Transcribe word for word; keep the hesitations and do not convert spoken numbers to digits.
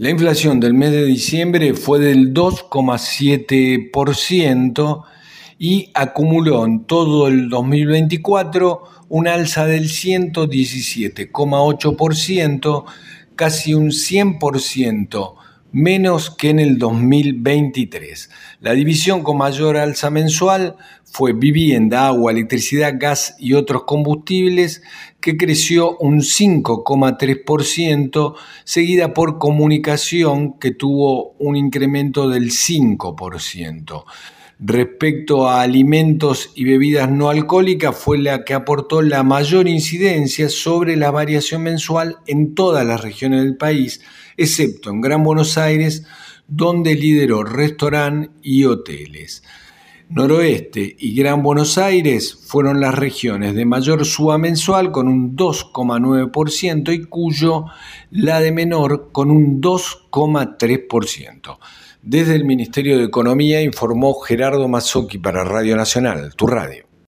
La inflación del mes de diciembre fue del dos coma siete por ciento y acumuló en todo el dos mil veinticuatro un alza del ciento diecisiete coma ocho por ciento, casi un cien por ciento menos que en el dos mil veintitrés. La división con mayor alza mensual fue vivienda, agua, electricidad, gas y otros combustibles, que creció un cinco coma tres por ciento, seguida por comunicación, que tuvo un incremento del cinco por ciento. Respecto a alimentos y bebidas no alcohólicas, fue la que aportó la mayor incidencia sobre la variación mensual en todas las regiones del país, excepto en Gran Buenos Aires, donde lideró restaurantes y hoteles. Noroeste y Gran Buenos Aires fueron las regiones de mayor suba mensual con un dos coma nueve por ciento y Cuyo la de menor con un dos coma tres por ciento. Desde el Ministerio de Economía informó Gerardo Mazzocchi para Radio Nacional, tu radio.